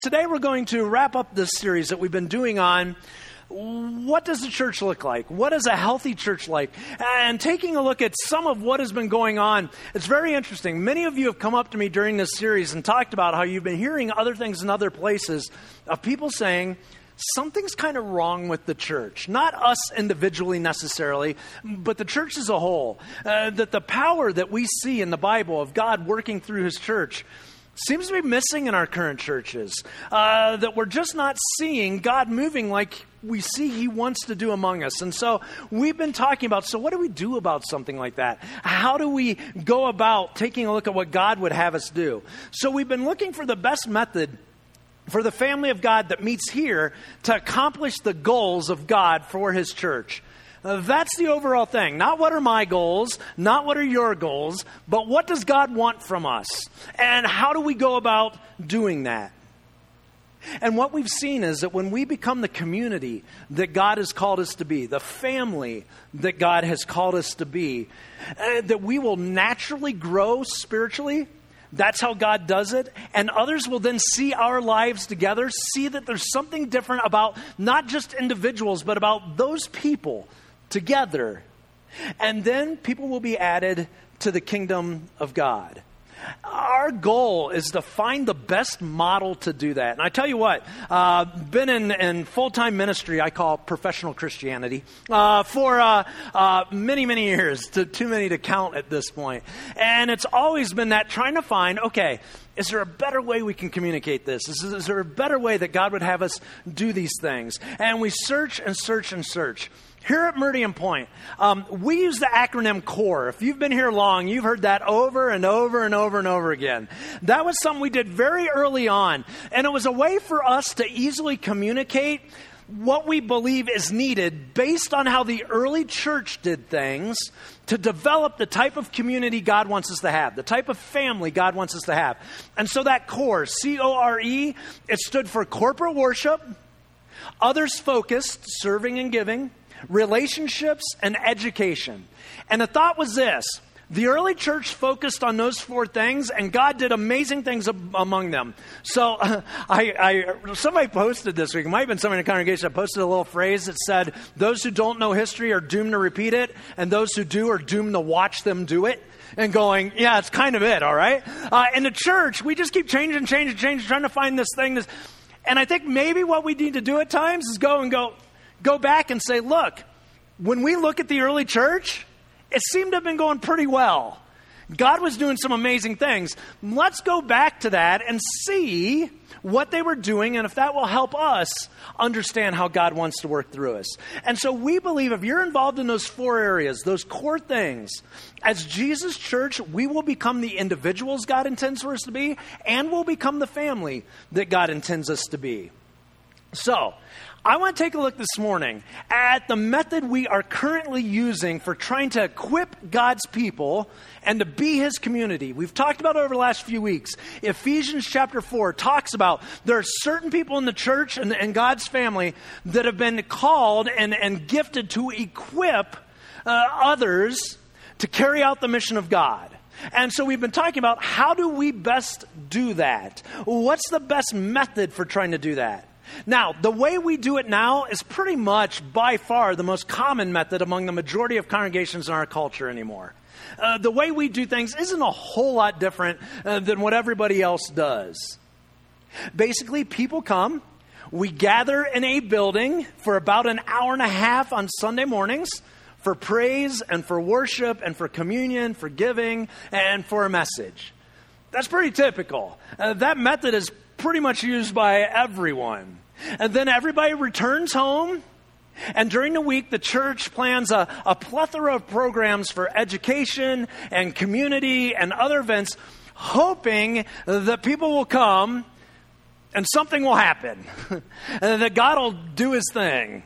Today we're going to wrap up this series that we've been doing on what does the church look like? What is a healthy church like? And taking a look at some of what has been going on, it's very interesting. Many of you have come up to me during this series and talked about how you've been hearing other things in other places of people saying, something's kind of wrong with the church. Not us individually necessarily, but the church as a whole. That the power that we see in the Bible of God working through His church seems to be missing in our current churches. That we're just not seeing God moving like we see He wants to do among us. And so we've been talking about, so what do we do about something like that? How do we go about taking a look at what God would have us do? So we've been looking for the best method for the family of God that meets here to accomplish the goals of God for His church. That's the overall thing. Not what are my goals, not what are your goals, but what does God want from us? And how do we go about doing that? And what we've seen is that when we become the community that God has called us to be, the family that God has called us to be, that we will naturally grow spiritually. That's how God does it. And others will then see our lives together, see that there's something different about not just individuals, but about those people together. And then people will be added to the kingdom of God. Our goal is to find the best model to do that. And I tell you what, been in full-time ministry, I call professional Christianity, for many, many years, too many to count at this point. And it's always been that trying to find, okay, is there a better way we can communicate this? Is there a better way that God would have us do these things? And we search and search and search. Here at Meridian Point, we use the acronym CORE. If you've been here long, you've heard that over and over and over and over again. That was something we did very early on. And it was a way for us to easily communicate what we believe is needed based on how the early church did things to develop the type of community God wants us to have, the type of family God wants us to have. And so that CORE, C-O-R-E, it stood for corporate worship, others focused, serving and giving, relationships, and education. And the thought was this: the early church focused on those four things, and God did amazing things among them. So somebody posted this week, it might have been somebody in the congregation, I posted a little phrase that said, those who don't know history are doomed to repeat it, and those who do are doomed to watch them do it. And going, yeah, it's kind of it, all right? In the church, we just keep changing, trying to find this thing. And I think maybe what we need to do at times is go back and say, look, when we look at the early church, it seemed to have been going pretty well. God was doing some amazing things. Let's go back to that and see what they were doing and if that will help us understand how God wants to work through us. And so we believe if you're involved in those four areas, those core things, as Jesus Church, we will become the individuals God intends for us to be, and we'll become the family that God intends us to be. So, I want to take a look this morning at the method we are currently using for trying to equip God's people and to be His community. We've talked about it over the last few weeks. Ephesians chapter 4 talks about there are certain people in the church and God's family that have been called and gifted to equip others to carry out the mission of God. And so we've been talking about how do we best do that? What's the best method for trying to do that? Now, the way we do it now is pretty much by far the most common method among the majority of congregations in our culture anymore. The way we do things isn't a whole lot different than what everybody else does. Basically, people come, we gather in a building for about an hour and a half on Sunday mornings for praise and for worship and for communion, for giving, and for a message. That's pretty typical. That method is pretty much used by everyone. And then everybody returns home. And during the week, the church plans a plethora of programs for education and community and other events, hoping that people will come and something will happen, and that God will do His thing.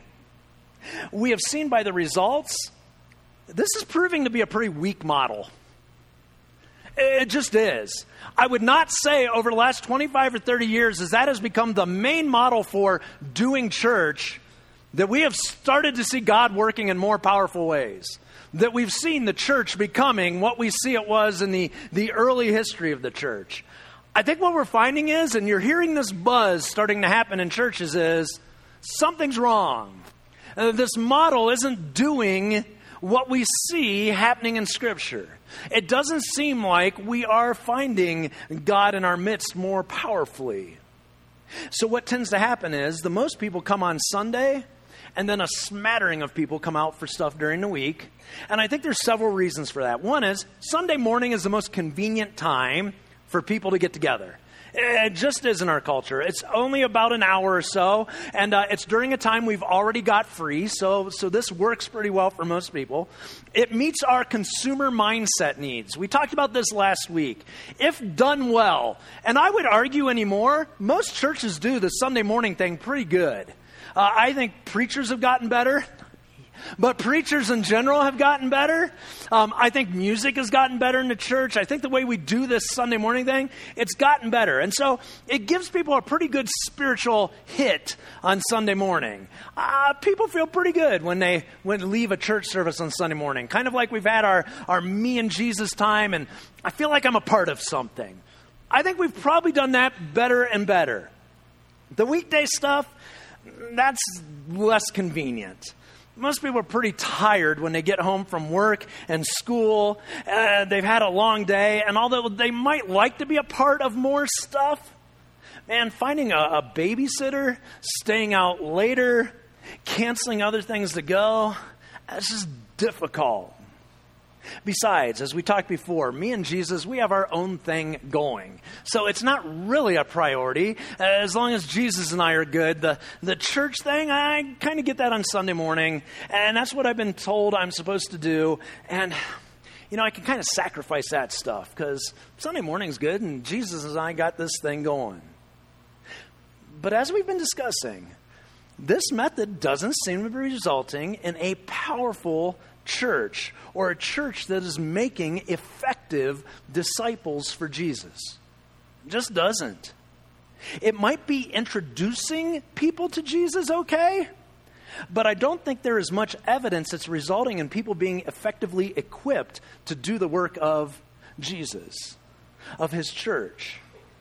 We have seen by the results, this is proving to be a pretty weak model. It just is. I would not say over the last 25 or 30 years, as that has become the main model for doing church, that we have started to see God working in more powerful ways. That we've seen the church becoming what we see it was in the early history of the church. I think what we're finding is, and you're hearing this buzz starting to happen in churches, is something's wrong. This model isn't doing what we see happening in Scripture. It doesn't seem like we are finding God in our midst more powerfully. So what tends to happen is the most people come on Sunday, and then a smattering of people come out for stuff during the week. And I think there's several reasons for that. One is Sunday morning is the most convenient time for people to get together. It just is in our culture. It's only about an hour or so, and it's during a time we've already got free, so this works pretty well for most people. It meets our consumer mindset needs. We talked about this last week. If done well, and I would argue anymore, most churches do the Sunday morning thing pretty good. I think preachers have gotten better. But preachers in general have gotten better. I think music has gotten better in the church. I think the way we do this Sunday morning thing, it's gotten better. And so it gives people a pretty good spiritual hit on Sunday morning. People feel pretty good when they leave a church service on Sunday morning. Kind of like we've had our me and Jesus time, and I feel like I'm a part of something. I think we've probably done that better and better. The weekday stuff, that's less convenient. Most people are pretty tired when they get home from work and school. They've had a long day, and although they might like to be a part of more stuff, man, finding a babysitter, staying out later, canceling other things to go, that's just difficult. Besides, as we talked before, me and Jesus, we have our own thing going. So it's not really a priority. As long as Jesus and I are good, the church thing, I kind of get that on Sunday morning. And that's what I've been told I'm supposed to do. And, I can kind of sacrifice that stuff because Sunday morning's good and Jesus and I got this thing going. But as we've been discussing, this method doesn't seem to be resulting in a powerful church or a church that is making effective disciples for Jesus. It just doesn't. It might be introducing people to Jesus, okay, but I don't think there is much evidence that's resulting in people being effectively equipped to do the work of Jesus, of his church.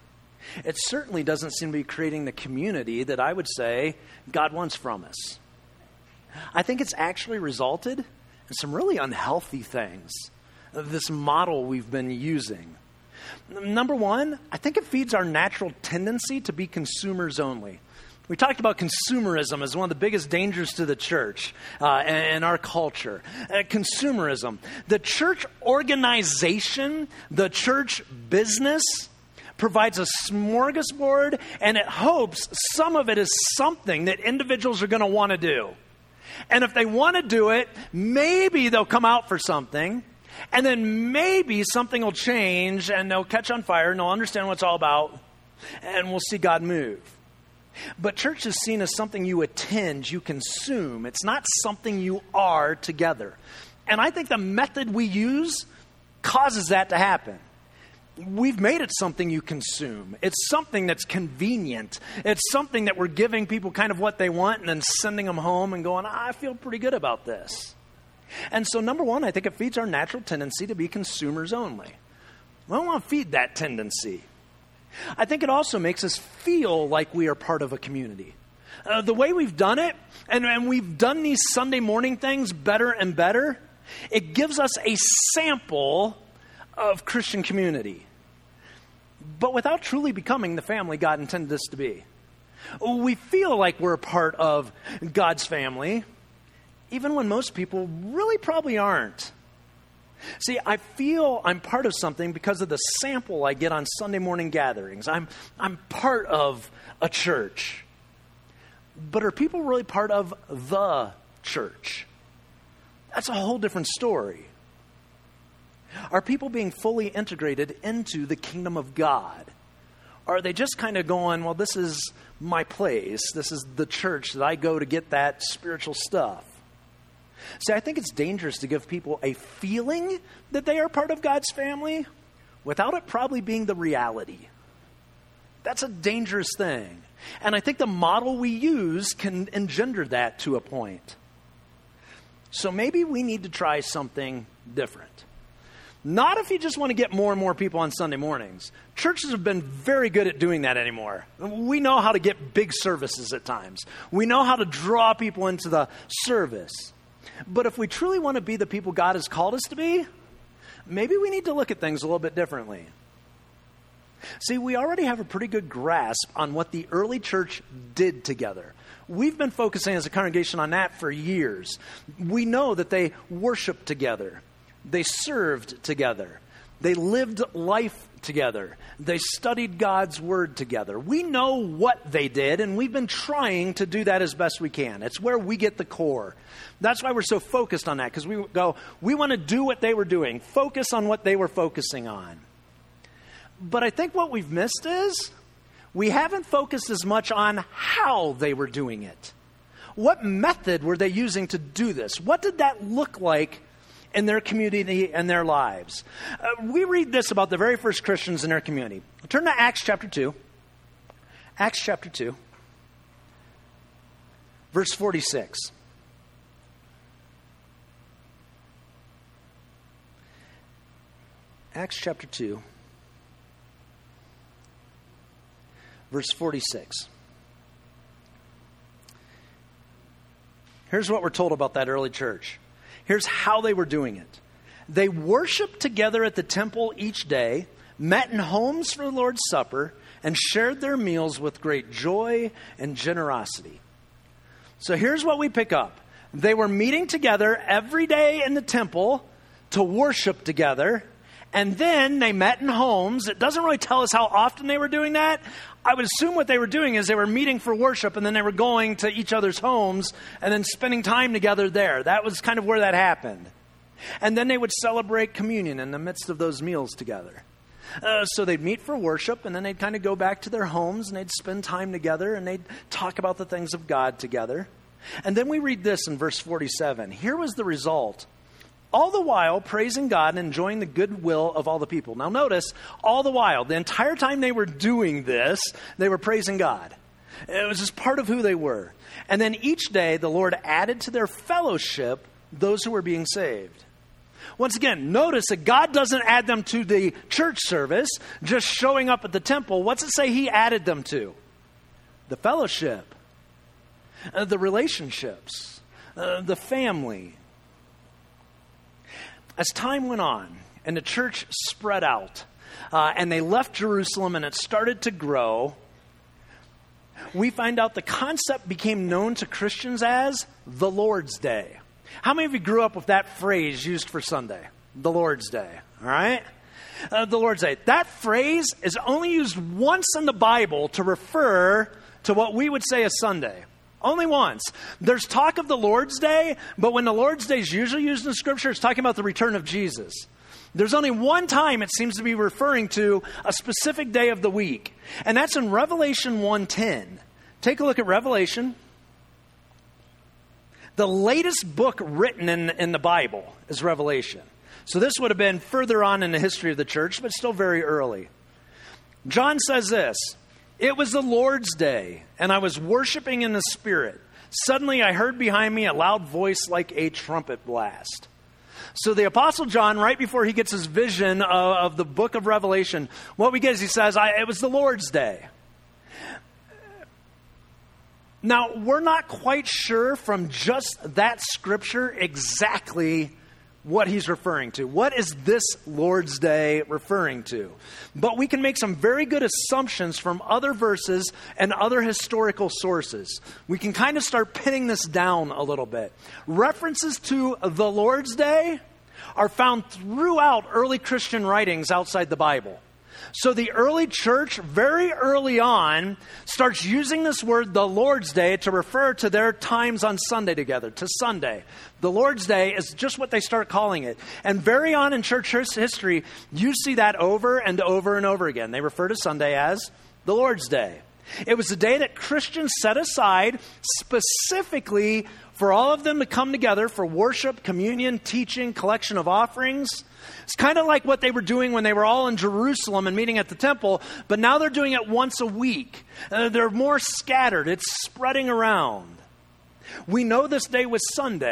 It certainly doesn't seem to be creating the community that I would say God wants from us. I think it's actually resulted and some really unhealthy things, this model we've been using. Number one, I think it feeds our natural tendency to be consumers only. We talked about consumerism as one of the biggest dangers to the church and our culture. Consumerism. The church organization, the church business provides a smorgasbord, and it hopes some of it is something that individuals are going to want to do. And if they want to do it, maybe they'll come out for something, and then maybe something will change, and they'll catch on fire, and they'll understand what it's all about, and we'll see God move. But church is seen as something you attend, you consume. It's not something you are together. And I think the method we use causes that to happen. We've made it something you consume. It's something that's convenient. It's something that we're giving people kind of what they want and then sending them home and going, I feel pretty good about this. And so number one, I think it feeds our natural tendency to be consumers only. We don't want to feed that tendency. I think it also makes us feel like we are part of a community. The way we've done it, and we've done these Sunday morning things better and better, it gives us a sample of Christian community, but without truly becoming the family God intended us to be. We feel like we're a part of God's family, even when most people really probably aren't. See, I feel I'm part of something because of the sample I get on Sunday morning gatherings. I'm part of a church. But are people really part of the church? That's a whole different story. Are people being fully integrated into the kingdom of God? Or are they just kind of going, well, this is my place. This is the church that I go to get that spiritual stuff. See, I think it's dangerous to give people a feeling that they are part of God's family without it probably being the reality. That's a dangerous thing. And I think the model we use can engender that to a point. So maybe we need to try something different. Not if you just want to get more and more people on Sunday mornings. Churches have been very good at doing that anymore. We know how to get big services at times. We know how to draw people into the service. But if we truly want to be the people God has called us to be, maybe we need to look at things a little bit differently. See, we already have a pretty good grasp on what the early church did together. We've been focusing as a congregation on that for years. We know that they worshiped together. They served together. They lived life together. They studied God's word together. We know what they did, and we've been trying to do that as best we can. It's where we get the core. That's why we're so focused on that, because we want to do what they were doing, focus on what they were focusing on. But I think what we've missed is we haven't focused as much on how they were doing it. What method were they using to do this? What did that look like in their community and their lives? We read this about the very first Christians in their community. Turn to Acts chapter 2. Acts chapter 2, verse 46. Acts chapter 2, verse 46. Here's what we're told about that early church. Here's how they were doing it. They worshiped together at the temple each day, met in homes for the Lord's Supper, and shared their meals with great joy and generosity. So here's what we pick up. They were meeting together every day in the temple to worship together, and then they met in homes. It doesn't really tell us how often they were doing that. I would assume what they were doing is they were meeting for worship, and then they were going to each other's homes and then spending time together there. That was kind of where that happened. And then they would celebrate communion in the midst of those meals together. So they'd meet for worship, and then they'd kind of go back to their homes, and they'd spend time together, and they'd talk about the things of God together. And then we read this in verse 47. Here was the result. All the while praising God and enjoying the goodwill of all the people. Now notice, all the while, the entire time they were doing this, they were praising God. It was just part of who they were. And then each day the Lord added to their fellowship those who were being saved. Once again, notice that God doesn't add them to the church service, just showing up at the temple. What's it say He added them to? The fellowship, the relationships, the family. As time went on and the church spread out and they left Jerusalem and it started to grow, we find out the concept became known to Christians as the Lord's Day. How many of you grew up with that phrase used for Sunday? The Lord's Day, all right? The Lord's Day. That phrase is only used once in the Bible to refer to what we would say is Sunday. Only once. There's talk of the Lord's Day, but when the Lord's Day is usually used in Scripture, it's talking about the return of Jesus. There's only one time it seems to be referring to a specific day of the week, and that's in Revelation 1:10. Take a look at Revelation. The latest book written in the Bible is Revelation. So this would have been further on in the history of the church, but still very early. John says this. It was the Lord's Day, and I was worshiping in the Spirit. Suddenly I heard behind me a loud voice like a trumpet blast. So the Apostle John, right before he gets his vision of the book of Revelation, what we get is he says, it was the Lord's Day. Now, we're not quite sure from just that scripture exactly what he's referring to. What is this Lord's Day referring to? But we can make some very good assumptions from other verses and other historical sources. We can kind of start pinning this down a little bit. References to the Lord's Day are found throughout early Christian writings outside the Bible. So the early church, very early on, starts using this word, the Lord's Day, to refer to their times on Sunday together, to Sunday. The Lord's Day is just what they start calling it. And very on in church history, you see that over and over and over again. They refer to Sunday as the Lord's Day. It was a day that Christians set aside specifically for all of them to come together for worship, communion, teaching, collection of offerings. It's kind of like what they were doing when they were all in Jerusalem and meeting at the temple, but now they're doing it once a week. They're more scattered. It's spreading around. We know this day was Sunday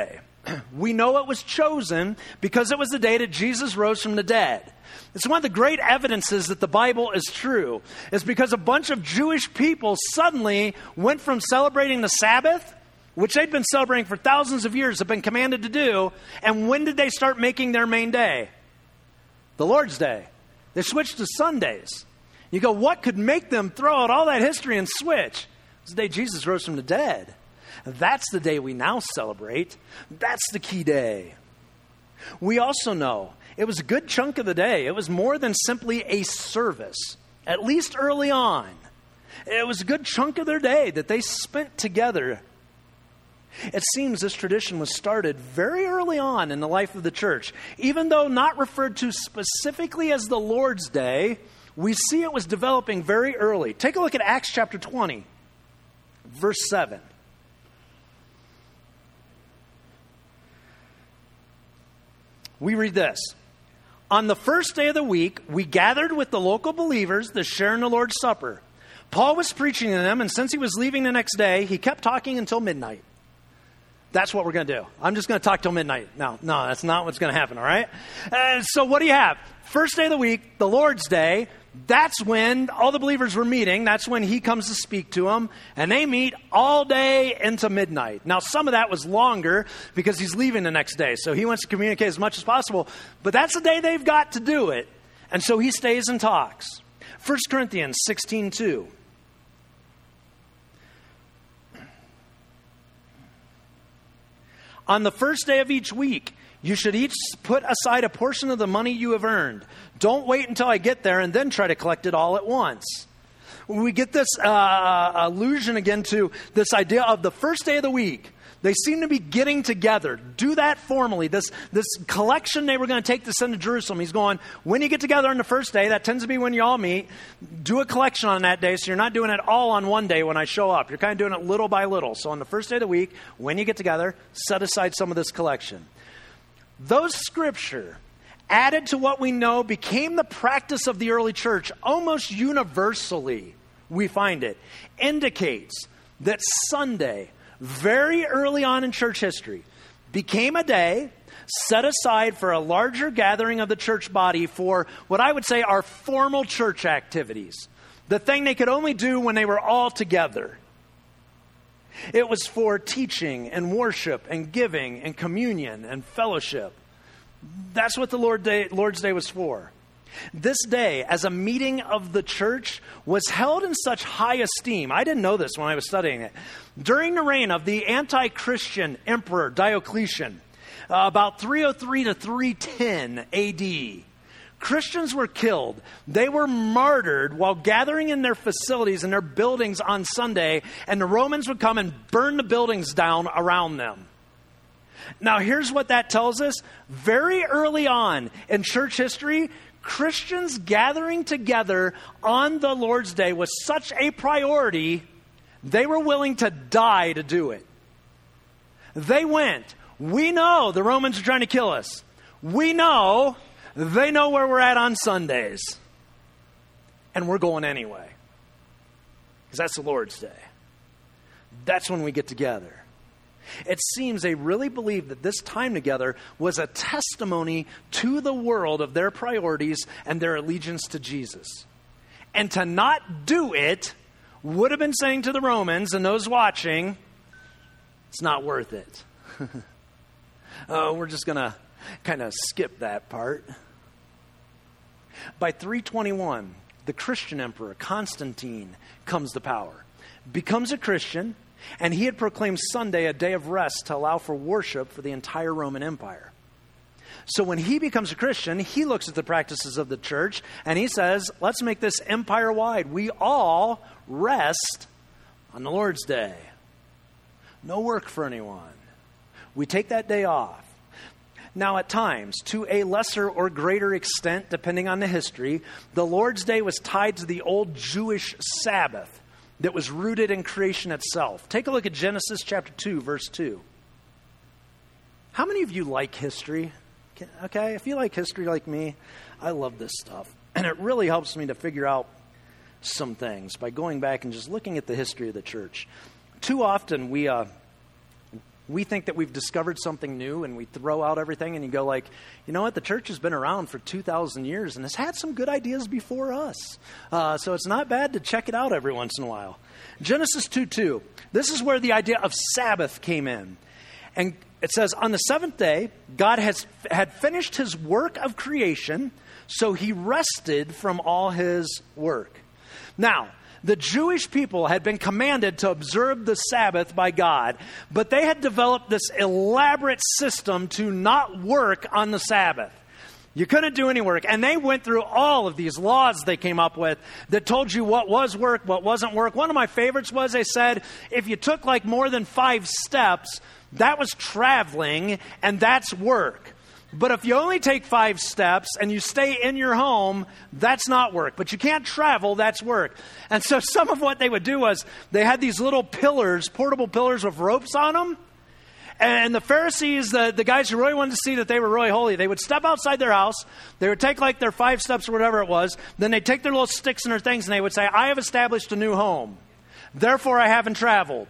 We know it was chosen because it was the day that Jesus rose from the dead. It's one of the great evidences that the Bible is true. It's because a bunch of Jewish people suddenly went from celebrating the Sabbath, which they'd been celebrating for thousands of years, have been commanded to do, and when did they start making their main day? The Lord's Day. They switched to Sundays. You go, what could make them throw out all that history and switch? It's the day Jesus rose from the dead. That's the day we now celebrate. That's the key day. We also know it was a good chunk of the day. It was more than simply a service, at least early on. It was a good chunk of their day that they spent together. It seems this tradition was started very early on in the life of the church. Even though not referred to specifically as the Lord's Day, we see it was developing very early. Take a look at Acts chapter 20, verse 7. We read this. On the first day of the week, we gathered with the local believers to share in the Lord's Supper. Paul was preaching to them, and since he was leaving the next day, he kept talking until midnight. That's what we're going to do. I'm just going to talk till midnight. No, that's not what's going to happen, all right? So what do you have? First day of the week, the Lord's Day. That's when all the believers were meeting. That's when he comes to speak to them. And they meet all day into midnight. Now, some of that was longer because he's leaving the next day. So he wants to communicate as much as possible. But that's the day they've got to do it. And so he stays and talks. 1 Corinthians 16:2. On the first day of each week, you should each put aside a portion of the money you have earned. Don't wait until I get there and then try to collect it all at once. We get this allusion again to this idea of the first day of the week. They seem to be getting together. Do that formally. This collection they were going to take to send to Jerusalem. He's going, when you get together on the first day, that tends to be when you all meet, do a collection on that day so you're not doing it all on one day when I show up. You're kind of doing it little by little. So on the first day of the week, when you get together, set aside some of this collection. Those scripture, added to what we know, became the practice of the early church almost universally, we find it, indicates that Sunday, very early on in church history, became a day set aside for a larger gathering of the church body for what I would say are formal church activities. The thing they could only do when they were all together. It was for teaching and worship and giving and communion and fellowship. That's what the Lord's Day was for. This day, as a meeting of the church, was held in such high esteem. I didn't know this when I was studying it. During the reign of the anti-Christian emperor Diocletian, about 303 to 310 AD, Christians were killed. They were martyred while gathering in their facilities and their buildings on Sunday, and the Romans would come and burn the buildings down around them. Now, here's what that tells us. Very early on in church history, Christians gathering together on the Lord's Day was such a priority, they were willing to die to do it. They went. We know the Romans are trying to kill us. We know they know where we're at on Sundays. And we're going anyway. Because that's the Lord's Day. That's when we get together. It seems they really believed that this time together was a testimony to the world of their priorities and their allegiance to Jesus. And to not do it would have been saying to the Romans and those watching, it's not worth it. We're just going to kind of skip that part. By 321, the Christian emperor Constantine comes to power, becomes a Christian, and he had proclaimed Sunday a day of rest to allow for worship for the entire Roman Empire. So when he becomes a Christian, he looks at the practices of the church and he says, let's make this empire-wide. We all rest on the Lord's Day. No work for anyone. We take that day off. Now, at times, to a lesser or greater extent, depending on the history, the Lord's Day was tied to the old Jewish Sabbath that was rooted in creation itself. Take a look at Genesis chapter 2, verse 2. How many of you like history? Okay, if you like history like me, I love this stuff. And it really helps me to figure out some things by going back and just looking at the history of the church. Too often we we think that we've discovered something new and we throw out everything and you go like, you know what, the church has been around for 2,000 years and has had some good ideas before us. So it's not bad to check it out every once in a while. Genesis 2:2. This is where the idea of Sabbath came in. And it says, on the seventh day, God had finished his work of creation, so he rested from all his work. Now, the Jewish people had been commanded to observe the Sabbath by God, but they had developed this elaborate system to not work on the Sabbath. You couldn't do any work. And they went through all of these laws they came up with that told you what was work, what wasn't work. One of my favorites was they said if you took like more than 5 steps, that was traveling and that's work. But if you only take 5 steps and you stay in your home, that's not work. But you can't travel, that's work. And so some of what they would do was they had these little pillars, portable pillars with ropes on them. And the Pharisees, the guys who really wanted to see that they were really holy, they would step outside their house. They would take like their 5 steps or whatever it was. Then they'd take their little sticks and their things and they would say, I have established a new home. Therefore, I haven't traveled.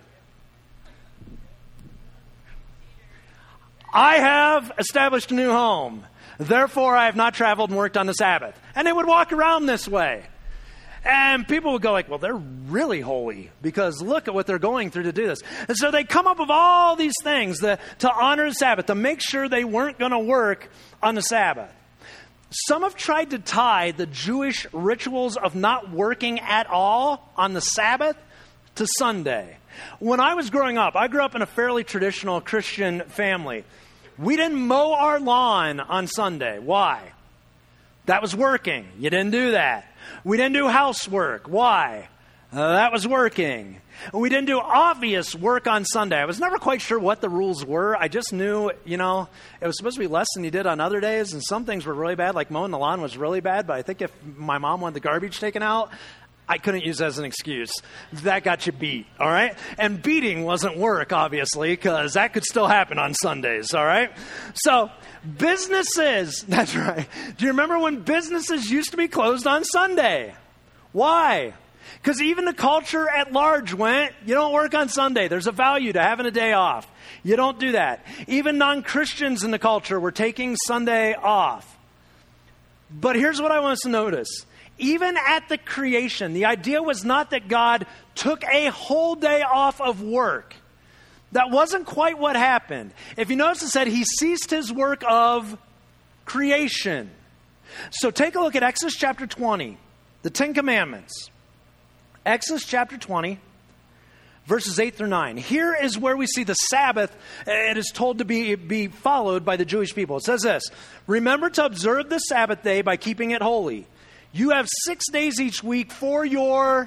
I have established a new home. Therefore, I have not traveled and worked on the Sabbath. And they would walk around this way. And people would go like, well, they're really holy because look at what they're going through to do this. And so they come up with all these things to honor the Sabbath, to make sure they weren't going to work on the Sabbath. Some have tried to tie the Jewish rituals of not working at all on the Sabbath to Sunday. When I was growing up, I grew up in a fairly traditional Christian family. We didn't mow our lawn on Sunday. Why? That was working. You didn't do that. We didn't do housework. Why? That was working. We didn't do obvious work on Sunday. I was never quite sure what the rules were. I just knew, it was supposed to be less than you did on other days, and some things were really bad, like mowing the lawn was really bad, but I think if my mom wanted the garbage taken out, I couldn't use that as an excuse. That got you beat, all right? And beating wasn't work, obviously, because that could still happen on Sundays, all right? So businesses, that's right. Do you remember when businesses used to be closed on Sunday? Why? Because even the culture at large went, you don't work on Sunday. There's a value to having a day off. You don't do that. Even non-Christians in the culture were taking Sunday off. But here's what I want us to notice. Even at the creation, the idea was not that God took a whole day off of work. That wasn't quite what happened. If you notice, it said he ceased his work of creation. So take a look at Exodus chapter 20, the 10 Commandments. Exodus chapter 20, verses 8 through 9. Here is where we see the Sabbath. It is told to be followed by the Jewish people. It says this, remember to observe the Sabbath day by keeping it holy. You have 6 days each week for your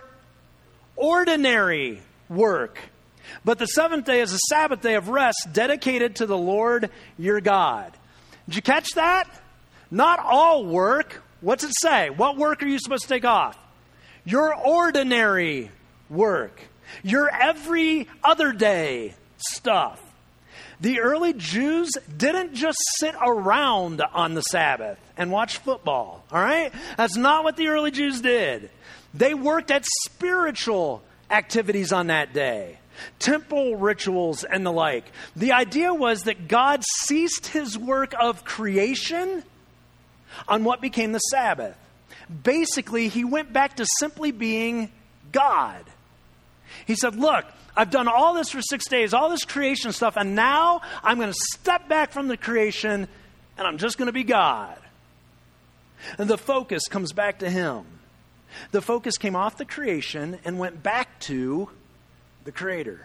ordinary work. But the 7th day is a Sabbath day of rest dedicated to the Lord your God. Did you catch that? Not all work. What's it say? What work are you supposed to take off? Your ordinary work. Your every other day stuff. The early Jews didn't just sit around on the Sabbath and watch football, all right? That's not what the early Jews did. They worked at spiritual activities on that day, temple rituals and the like. The idea was that God ceased his work of creation on what became the Sabbath. Basically, he went back to simply being God. He said, look, I've done all this for 6 days, all this creation stuff, and now I'm going to step back from the creation and I'm just going to be God. And the focus comes back to him. The focus came off the creation and went back to the Creator.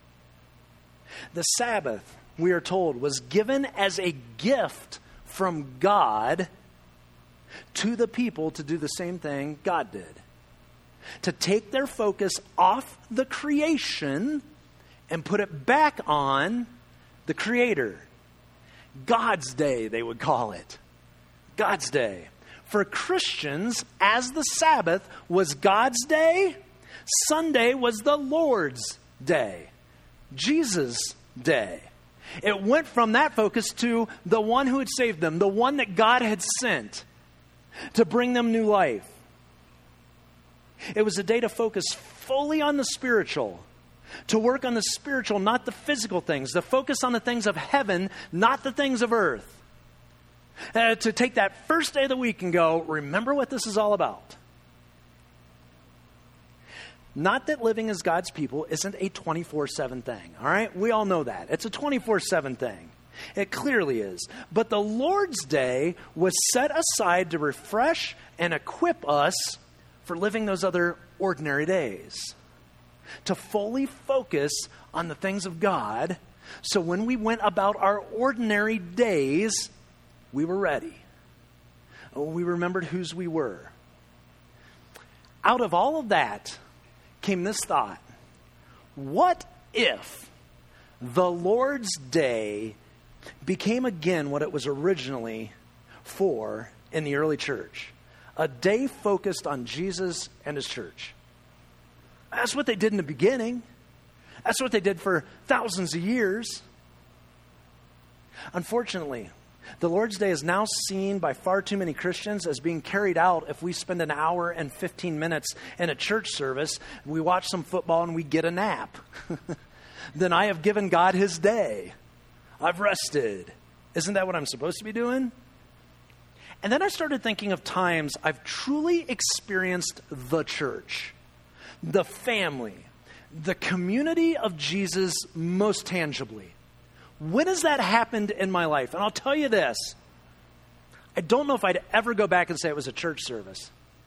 The Sabbath, we are told, was given as a gift from God to the people to do the same thing God did. To take their focus off the creation and put it back on the Creator. God's day, they would call it. God's day. For Christians, as the Sabbath was God's day, Sunday was the Lord's day. Jesus' day. It went from that focus to the one who had saved them, the one that God had sent to bring them new life. It was a day to focus fully on the spiritual, To work on the spiritual, not the physical things. To focus on the things of heaven, not the things of earth. To take that first day of the week and go, remember what this is all about. Not that living as God's people isn't a 24/7 thing, all right? We all know that. It's a 24/7 thing. It clearly is. But the Lord's Day was set aside to refresh and equip us for living those other ordinary days. To fully focus on the things of God, so when we went about our ordinary days, we were ready. We remembered whose we were. Out of all of that came this thought: what if the Lord's Day became again what it was originally for in the early church? A day focused on Jesus and his church. That's what they did in the beginning. That's what they did for thousands of years. Unfortunately, the Lord's Day is now seen by far too many Christians as being carried out if we spend an hour and 15 minutes in a church service, we watch some football and we get a nap. Then I have given God his day. I've rested. Isn't that what I'm supposed to be doing? And then I started thinking of times I've truly experienced the church, the family, the community of Jesus most tangibly. When has that happened in my life? And I'll tell you this, I don't know if I'd ever go back and say it was a church service.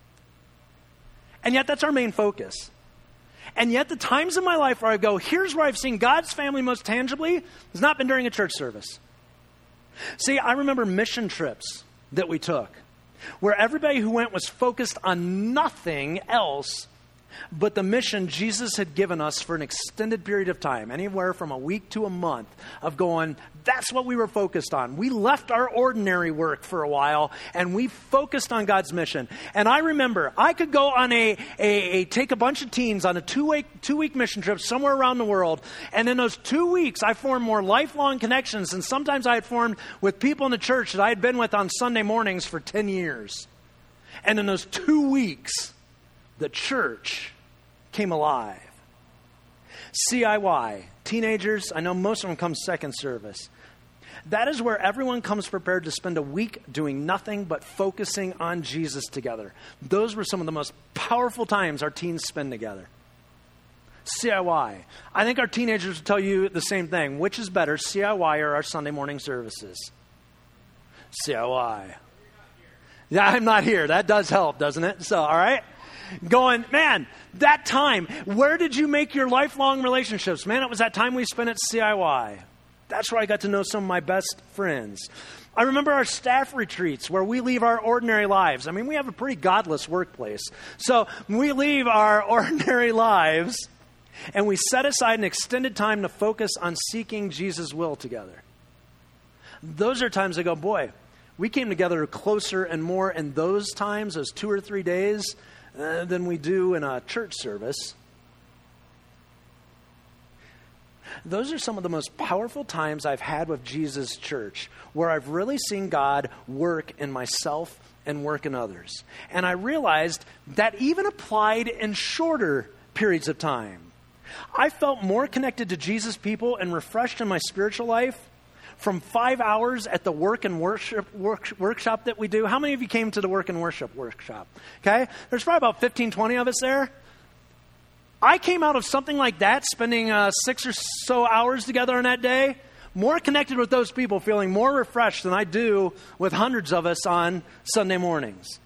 And yet that's our main focus. And yet the times in my life where I go, here's where I've seen God's family most tangibly, has not been during a church service. See, I remember mission trips that we took, where everybody who went was focused on nothing else but the mission Jesus had given us for an extended period of time, anywhere from a week to a month, of going, that's what we were focused on. We left our ordinary work for a while, and we focused on God's mission. And I remember, I could go on take a bunch of teens on a two-week mission trip somewhere around the world, and in those 2 weeks, I formed more lifelong connections than sometimes I had formed with people in the church that I had been with on Sunday mornings for 10 years. And in those 2 weeks, the church came alive. CIY, teenagers, I know most of them come second service. That is where everyone comes prepared to spend a week doing nothing but focusing on Jesus together. Those were some of the most powerful times our teens spend together. CIY. I think our teenagers will tell you the same thing. Which is better, CIY or our Sunday morning services? CIY. Yeah, I'm not here. That does help, doesn't it? So, all right. Going, man, that time, where did you make your lifelong relationships? Man, it was that time we spent at CIY. That's where I got to know some of my best friends. I remember our staff retreats where we leave our ordinary lives. I mean, we have a pretty godless workplace. So we leave our ordinary lives and we set aside an extended time to focus on seeking Jesus' will together. Those are times I go, boy, we came together closer and more in those times, those 2 or 3 days, than we do in a church service. Those are some of the most powerful times I've had with Jesus' church, where I've really seen God work in myself and work in others. And I realized that even applied in shorter periods of time. I felt more connected to Jesus' people and refreshed in my spiritual life from 5 hours at the work and worship workshop that we do. How many of you came to the work and worship workshop? Okay, there's probably about 15, 20 of us there. I came out of something like that, spending 6 or so hours together on that day, more connected with those people, feeling more refreshed than I do with hundreds of us on Sunday mornings.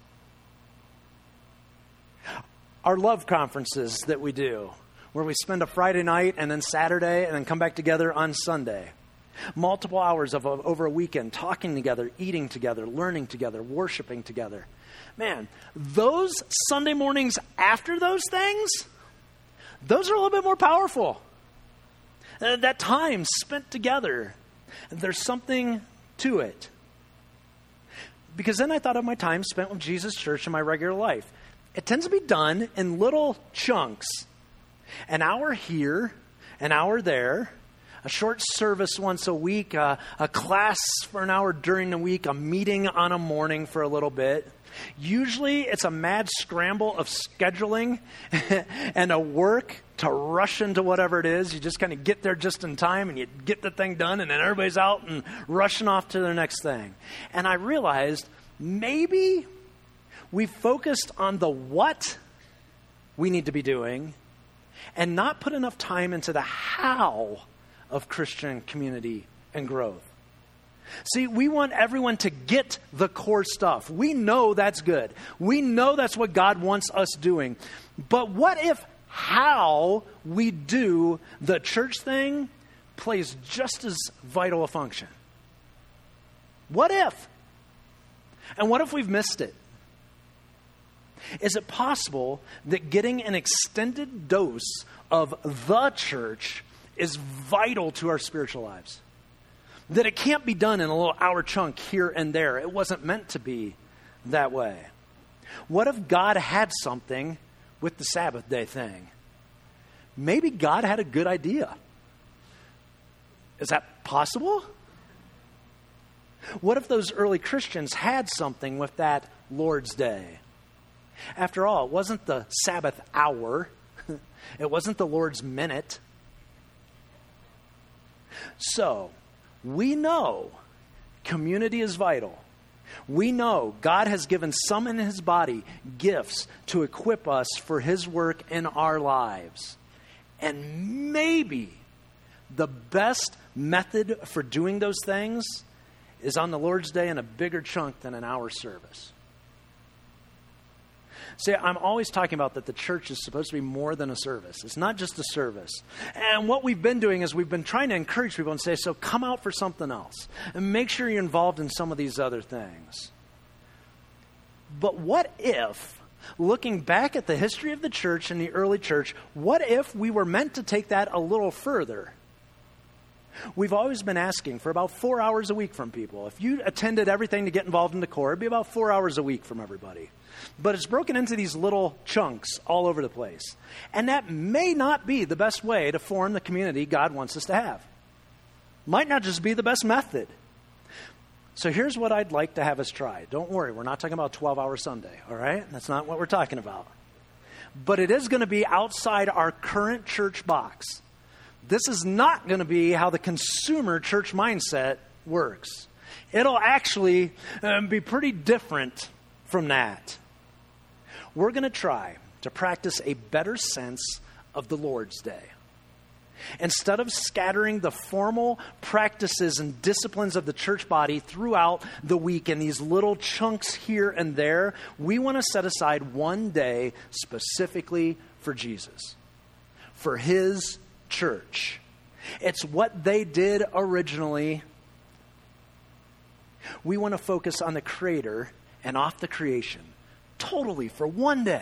Our love conferences that we do, where we spend a Friday night and then Saturday and then come back together on Sunday. Multiple hours of over a weekend, talking together, eating together, learning together, worshiping together. Man, those Sunday mornings after those things, those are a little bit more powerful. That time spent together, there's something to it. Because then I thought of my time spent with Jesus' church in my regular life. It tends to be done in little chunks. An hour here, an hour there, a short service once a week, a class for an hour during the week, a meeting on a morning for a little bit. Usually it's a mad scramble of scheduling and a work to rush into whatever it is. You just kind of get there just in time and you get the thing done, and then everybody's out and rushing off to their next thing. And I realized maybe we focused on the what we need to be doing and not put enough time into the how of Christian community and growth. See, we want everyone to get the core stuff. We know that's good. We know that's what God wants us doing. But what if how we do the church thing plays just as vital a function? What if? And what if we've missed it? Is it possible that getting an extended dose of the church is vital to our spiritual lives? That it can't be done in a little hour chunk here and there. It wasn't meant to be that way. What if God had something with the Sabbath day thing? Maybe God had a good idea. Is that possible? What if those early Christians had something with that Lord's Day? After all, it wasn't the Sabbath hour. It wasn't the Lord's minute. So, we know community is vital. We know God has given some in his body gifts to equip us for his work in our lives. And maybe the best method for doing those things is on the Lord's Day in a bigger chunk than an hour service. See, I'm always talking about that the church is supposed to be more than a service. It's not just a service. And what we've been doing is we've been trying to encourage people and say, so come out for something else. And make sure you're involved in some of these other things. But what if, looking back at the history of the church and the early church, what if we were meant to take that a little further? We've always been asking for about 4 hours a week from people. If you attended everything to get involved in the core, it'd be about 4 hours a week from everybody. But it's broken into these little chunks all over the place. And that may not be the best way to form the community God wants us to have. Might not just be the best method. So here's what I'd like to have us try. Don't worry, we're not talking about 12-hour Sunday, all right? That's not what we're talking about. But it is going to be outside our current church box. This is not going to be how the consumer church mindset works. It'll actually be pretty different from that. We're going to try to practice a better sense of the Lord's Day. Instead of scattering the formal practices and disciplines of the church body throughout the week in these little chunks here and there, we want to set aside one day specifically for Jesus, for his church. It's what they did originally. We want to focus on the Creator and off the creation, totally for one day,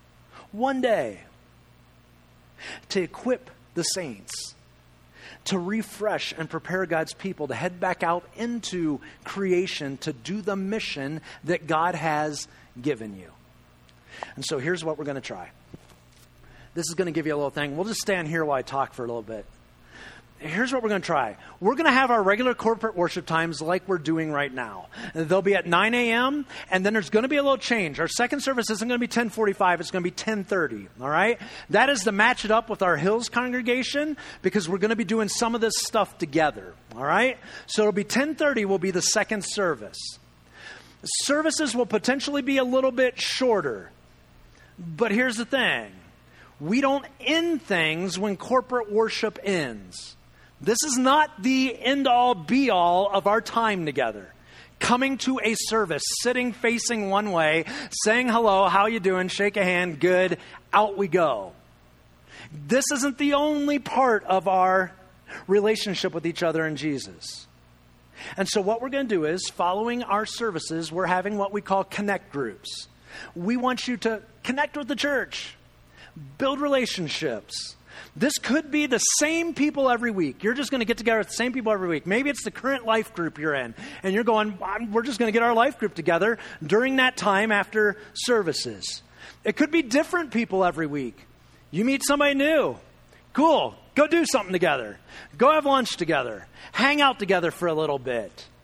to equip the saints, to refresh and prepare God's people to head back out into creation to do the mission that God has given you. And so here's what we're going to try. This is going to give you a little thing. We'll just stand here while I talk for a little bit. Here's what we're going to try. We're going to have our regular corporate worship times like we're doing right now. They'll be at 9 a.m., and then there's going to be a little change. Our second service isn't going to be 10:45. It's going to be 10:30, all right? That is to match it up with our Hills congregation because we're going to be doing some of this stuff together, all right? So it'll be 10:30 will be the second service. Services will potentially be a little bit shorter, but here's the thing. We don't end things when corporate worship ends. This is not the end-all, be-all of our time together. Coming to a service, sitting facing one way, saying hello, how you doing, shake a hand, good, out we go. This isn't the only part of our relationship with each other in Jesus. And so what we're going to do is, following our services, we're having what we call connect groups. We want you to connect with the church. Build relationships. This could be the same people every week. You're just going to get together with the same people every week. Maybe it's the current life group you're in. And you're going, we're just going to get our life group together during that time after services. It could be different people every week. You meet somebody new. Cool. Go do something together. Go have lunch together. Hang out together for a little bit.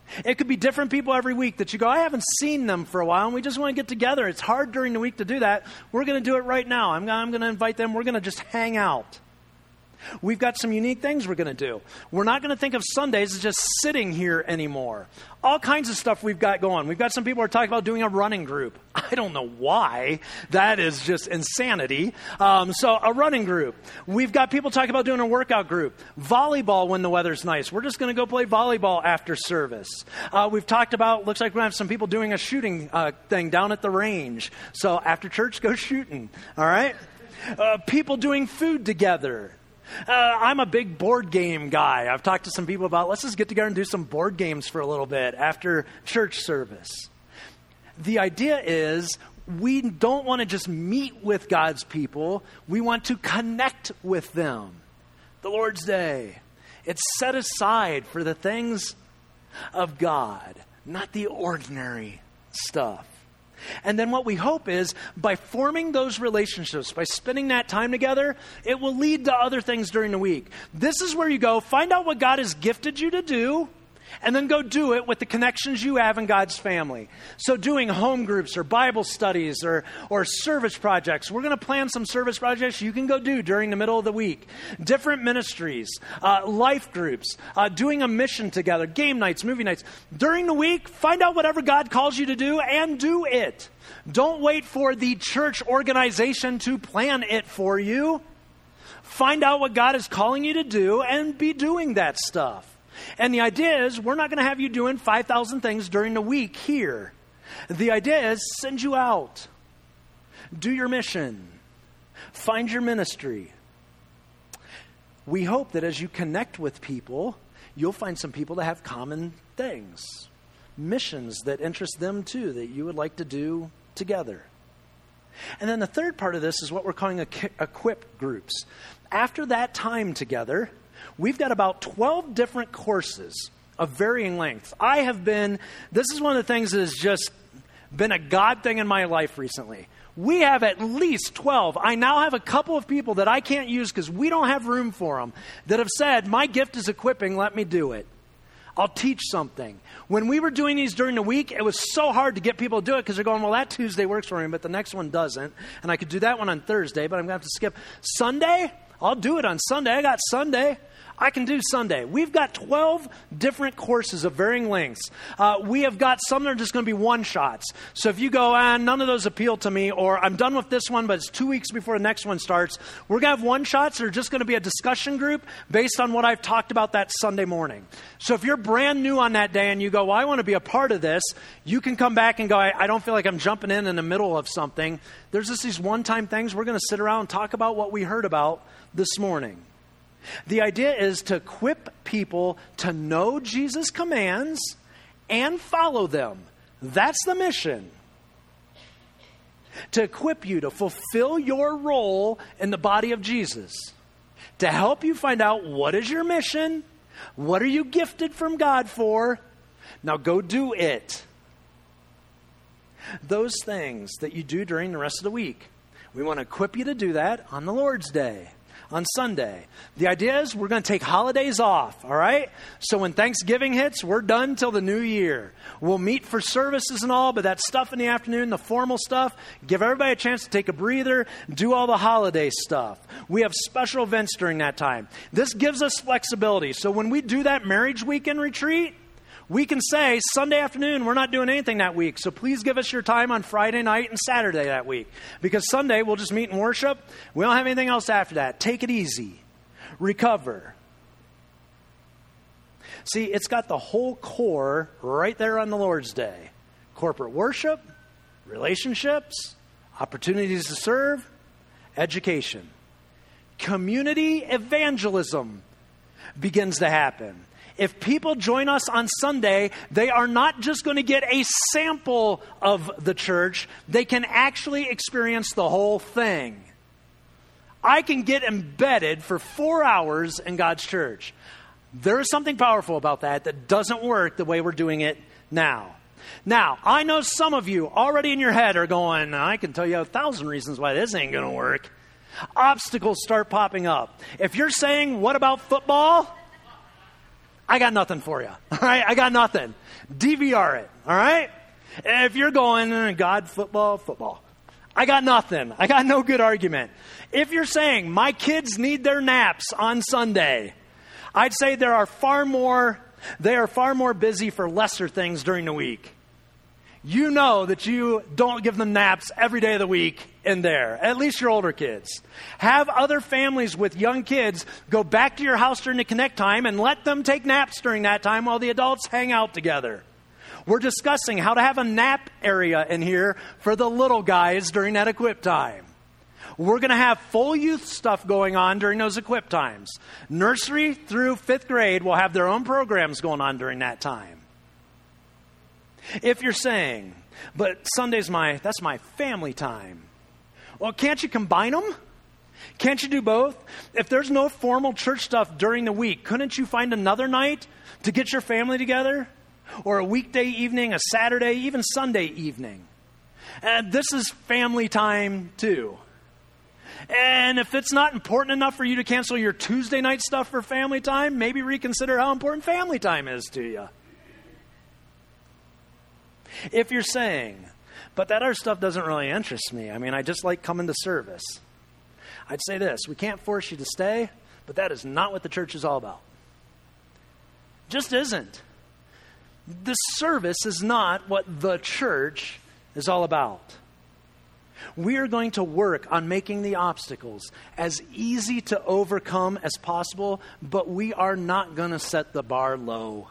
It could be different people every week that you go, I haven't seen them for a while, and we just want to get together. It's hard during the week to do that. We're going to do it right now. I'm going to invite them. We're going to just hang out. We've got some unique things we're going to do. We're not going to think of Sundays as just sitting here anymore. All kinds of stuff we've got going. We've got some people who are talking about doing a running group. I don't know why. That is just insanity. So a running group. We've got people talking about doing a workout group. Volleyball when the weather's nice. We're just going to go play volleyball after service. We've talked about, looks like we're going to have some people doing a shooting thing down at the range. So after church, go shooting. All right? People doing food together. I'm a big board game guy. I've talked to some people about, let's just get together and do some board games for a little bit after church service. The idea is we don't want to just meet with God's people. We want to connect with them. The Lord's Day, it's set aside for the things of God, not the ordinary stuff. And then what we hope is by forming those relationships, by spending that time together, it will lead to other things during the week. This is where you go, find out what God has gifted you to do, and then go do it with the connections you have in God's family. So doing home groups or Bible studies or service projects. We're going to plan some service projects you can go do during the middle of the week. Different ministries, life groups, doing a mission together, game nights, movie nights. During the week, find out whatever God calls you to do and do it. Don't wait for the church organization to plan it for you. Find out what God is calling you to do and be doing that stuff. And the idea is we're not going to have you doing 5,000 things during the week here. The idea is send you out. Do your mission. Find your ministry. We hope that as you connect with people, you'll find some people that have common things. Missions that interest them too, that you would like to do together. And then the third part of this is what we're calling equip groups. After that time together, we've got about 12 different courses of varying lengths. This is one of the things that has just been a God thing in my life recently. We have at least 12. I now have a couple of people that I can't use because we don't have room for them that have said, my gift is equipping, let me do it. I'll teach something. When we were doing these during the week, it was so hard to get people to do it because they're going, well, that Tuesday works for me, but the next one doesn't. And I could do that one on Thursday, but I'm going to have to skip. Sunday? I'll do it on Sunday. I got Sunday. I can do Sunday. We've got 12 different courses of varying lengths. We have got some that are just going to be one-shots. So if you go, none of those appeal to me, or I'm done with this one, but it's 2 weeks before the next one starts, we're going to have one-shots that are just going to be a discussion group based on what I've talked about that Sunday morning. So if you're brand new on that day and you go, well, I want to be a part of this, you can come back and go, I don't feel like I'm jumping in the middle of something. There's just these one-time things. We're going to sit around and talk about what we heard about this morning. The idea is to equip people to know Jesus' commands and follow them. That's the mission. To equip you to fulfill your role in the body of Jesus. To help you find out what is your mission, what are you gifted from God for. Now go do it. Those things that you do during the rest of the week. We want to equip you to do that on the Lord's Day. On Sunday. The idea is we're going to take holidays off, all right? So when Thanksgiving hits, we're done till the new year. We'll meet for services and all, but that stuff in the afternoon, the formal stuff, give everybody a chance to take a breather, do all the holiday stuff. We have special events during that time. This gives us flexibility. So when we do that marriage weekend retreat, we can say, Sunday afternoon, we're not doing anything that week, so please give us your time on Friday night and Saturday that week. Because Sunday, we'll just meet and worship. We don't have anything else after that. Take it easy. Recover. See, it's got the whole core right there on the Lord's Day. Corporate worship, relationships, opportunities to serve, education. Community evangelism begins to happen. If people join us on Sunday, they are not just going to get a sample of the church. They can actually experience the whole thing. I can get embedded for 4 hours in God's church. There is something powerful about that doesn't work the way we're doing it now. Now, I know some of you already in your head are going, I can tell you 1,000 reasons why this ain't going to work. Obstacles start popping up. If you're saying, what about football? I got nothing for you. All right? I got nothing. DVR it. All right? If you're going, God, football. I got nothing. I got no good argument. If you're saying, my kids need their naps on Sunday, I'd say they are far more busy for lesser things during the week. You know that you don't give them naps every day of the week in there, at least your older kids. Have other families with young kids go back to your house during the connect time and let them take naps during that time while the adults hang out together. We're discussing how to have a nap area in here for the little guys during that equip time. We're going to have full youth stuff going on during those equip times. Nursery through 5th grade will have their own programs going on during that time. If you're saying, but Sunday's that's my family time. Well, can't you combine them? Can't you do both? If there's no formal church stuff during the week, couldn't you find another night to get your family together? Or a weekday evening, a Saturday, even Sunday evening. And this is family time too. And if it's not important enough for you to cancel your Tuesday night stuff for family time, maybe reconsider how important family time is to you. If you're saying, but that other stuff doesn't really interest me. I mean, I just like coming to service. I'd say this, we can't force you to stay, but that is not what the church is all about. Just isn't. The service is not what the church is all about. We are going to work on making the obstacles as easy to overcome as possible, but we are not going to set the bar low.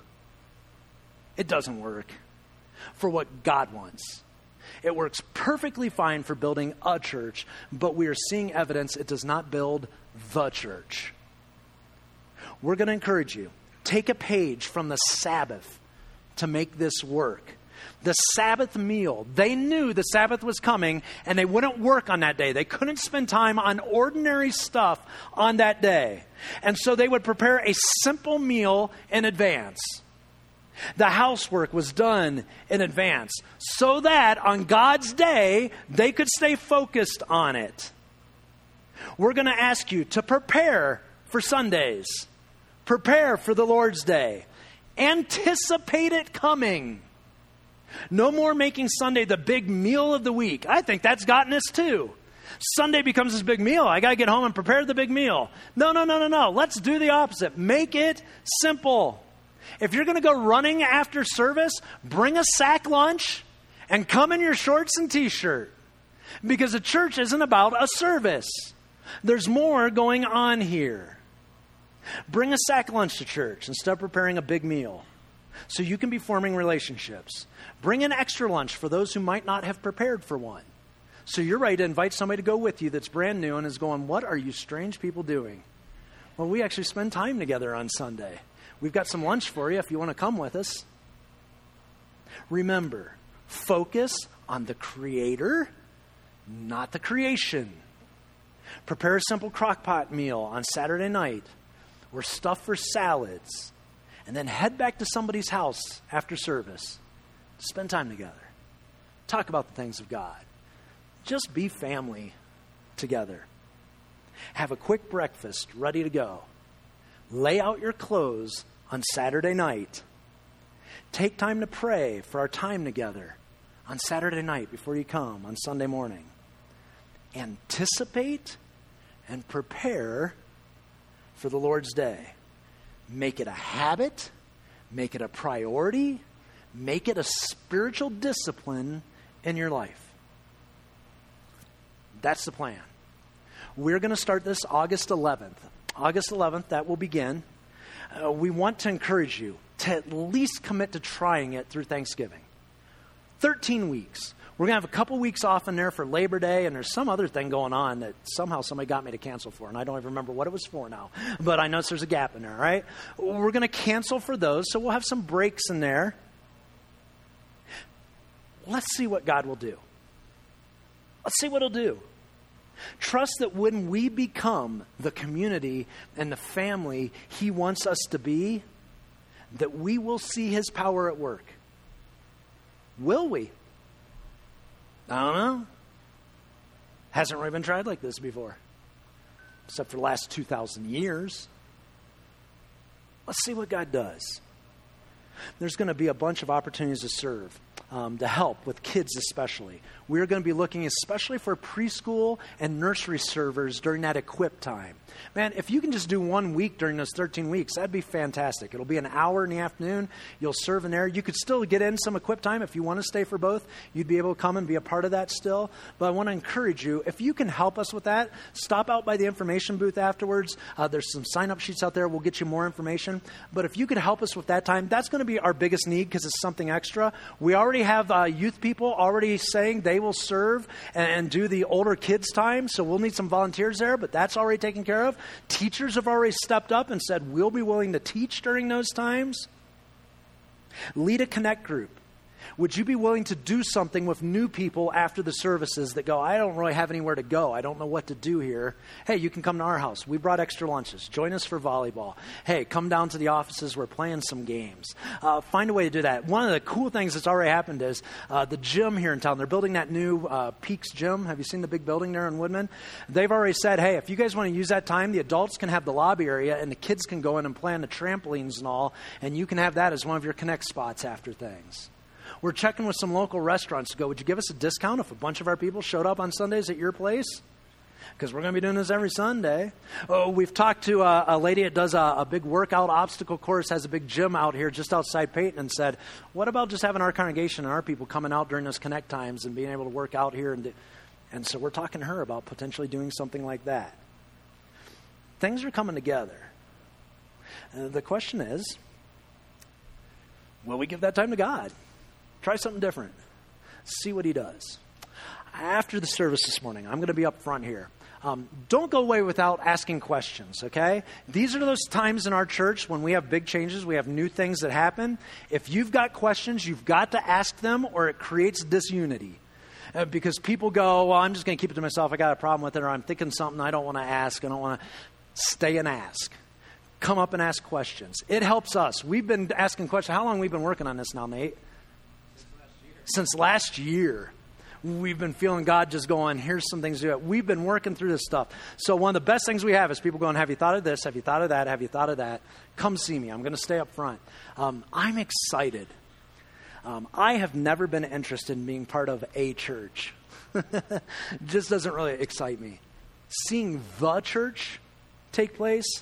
It doesn't work for what God wants. It works perfectly fine for building a church, but we are seeing evidence it does not build the church. We're going to encourage you, take a page from the Sabbath to make this work. The Sabbath meal. They knew the Sabbath was coming and they wouldn't work on that day. They couldn't spend time on ordinary stuff on that day. And so they would prepare a simple meal in advance. The housework was done in advance so that on God's day, they could stay focused on it. We're going to ask you to prepare for Sundays. Prepare for the Lord's Day. Anticipate it coming. No more making Sunday the big meal of the week. I think that's gotten us too. Sunday becomes this big meal. I got to get home and prepare the big meal. No. Let's do the opposite. Make it simple. If you're going to go running after service, bring a sack lunch and come in your shorts and t-shirt. Because the church isn't about a service. There's more going on here. Bring a sack lunch to church instead of preparing a big meal so you can be forming relationships. Bring an extra lunch for those who might not have prepared for one. So you're ready to invite somebody to go with you that's brand new and is going, what are you strange people doing? Well, we actually spend time together on Sunday. We've got some lunch for you if you want to come with us. Remember, focus on the Creator, not the creation. Prepare a simple crock pot meal on Saturday night or stuff for salads, and then head back to somebody's house after service. Spend time together. Talk about the things of God. Just be family together. Have a quick breakfast ready to go. Lay out your clothes on Saturday night. Take time to pray for our time together on Saturday night before you come on Sunday morning. Anticipate and prepare for the Lord's Day. Make it a habit. Make it a priority. Make it a spiritual discipline in your life. That's the plan. We're going to start this August 11th. August 11th, that will begin. We want to encourage you to at least commit to trying it through Thanksgiving. 13 weeks. We're going to have a couple weeks off in there for Labor Day, and there's some other thing going on that somehow somebody got me to cancel for, and I don't even remember what it was for now. But I notice there's a gap in there, all right? We're going to cancel for those, so we'll have some breaks in there. Let's see what God will do. Let's see what He'll do. Trust that when we become the community and the family He wants us to be, that we will see His power at work. Will we? I don't know. Hasn't really been tried like this before, except for the last 2,000 years. Let's see what God does. There's going to be a bunch of opportunities to serve, to help with kids especially. We're going to be looking especially for preschool and nursery servers during that equip time. Man, if you can just do 1 week during those 13 weeks, that'd be fantastic. It'll be an hour in the afternoon. You'll serve in there. You could still get in some equip time. If you want to stay for both, you'd be able to come and be a part of that still. But I want to encourage you, if you can help us with that, stop out by the information booth afterwards. There's some sign-up sheets out there. We'll get you more information. But if you could help us with that time, that's going to be our biggest need because it's something extra. We already have youth people already saying they will serve and do the older kids' time. So we'll need some volunteers there, but that's already taken care of. Teachers have already stepped up and said, we'll be willing to teach during those times. Lead a connect group. Would you be willing to do something with new people after the services that go, I don't really have anywhere to go. I don't know what to do here. Hey, you can come to our house. We brought extra lunches. Join us for volleyball. Hey, come down to the offices. We're playing some games. Find a way to do that. One of the cool things that's already happened is the gym here in town. They're building that new Peaks gym. Have you seen the big building there in Woodman? They've already said, hey, if you guys want to use that time, the adults can have the lobby area and the kids can go in and play on the trampolines and all, and you can have that as one of your connect spots after things. We're checking with some local restaurants to go, would you give us a discount if a bunch of our people showed up on Sundays at your place? Because we're going to be doing this every Sunday. Oh, we've talked to a lady that does a big workout obstacle course, has a big gym out here just outside Peyton, and said, what about just having our congregation and our people coming out during those connect times and being able to work out here? And so we're talking to her about potentially doing something like that. Things are coming together. The question is, will we give that time to God? Try something different. See what he does. After the service this morning, I'm going to be up front here. Don't go away without asking questions, okay? These are those times in our church when we have big changes, we have new things that happen. If you've got questions, you've got to ask them or it creates disunity. Because people go, well, I'm just going to keep it to myself. I got a problem with it, or I'm thinking something I don't want to ask. I don't want to stay and ask. Come up and ask questions. It helps us. We've been asking questions. How long have we been working on this now, Nate? Since last year, we've been feeling God just going, here's some things to do. We've been working through this stuff. So one of the best things we have is people going, have you thought of this? Have you thought of that? Have you thought of that? Come see me. I'm going to stay up front. I'm excited. I have never been interested in being part of a church. It just doesn't really excite me. Seeing the church take place,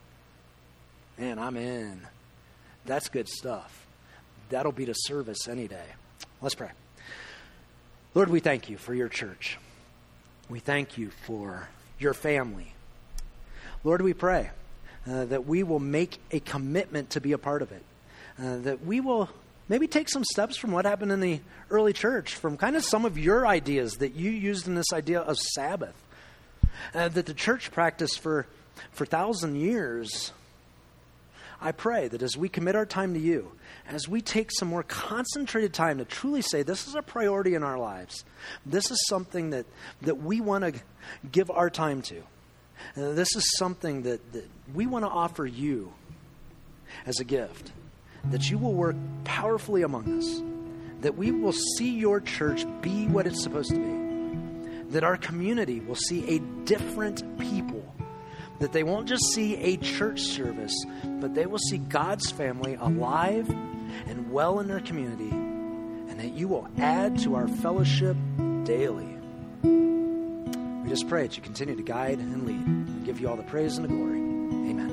man, I'm in. That's good stuff. That'll beat a service any day. Let's pray. Lord, we thank you for your church. We thank you for your family. Lord, we pray that we will make a commitment to be a part of it. That we will maybe take some steps from what happened in the early church, from kind of some of your ideas that you used in this idea of Sabbath. That the church practiced for 1,000 years. I pray that as we commit our time to you, as we take some more concentrated time to truly say this is a priority in our lives, this is something that we want to give our time to. This is something that we want to offer you as a gift, that you will work powerfully among us, that we will see your church be what it's supposed to be, that our community will see a different people, that they won't just see a church service, but they will see God's family alive and well in their community, and that you will add to our fellowship daily. We just pray that you continue to guide and lead. We give you all the praise and the glory. Amen.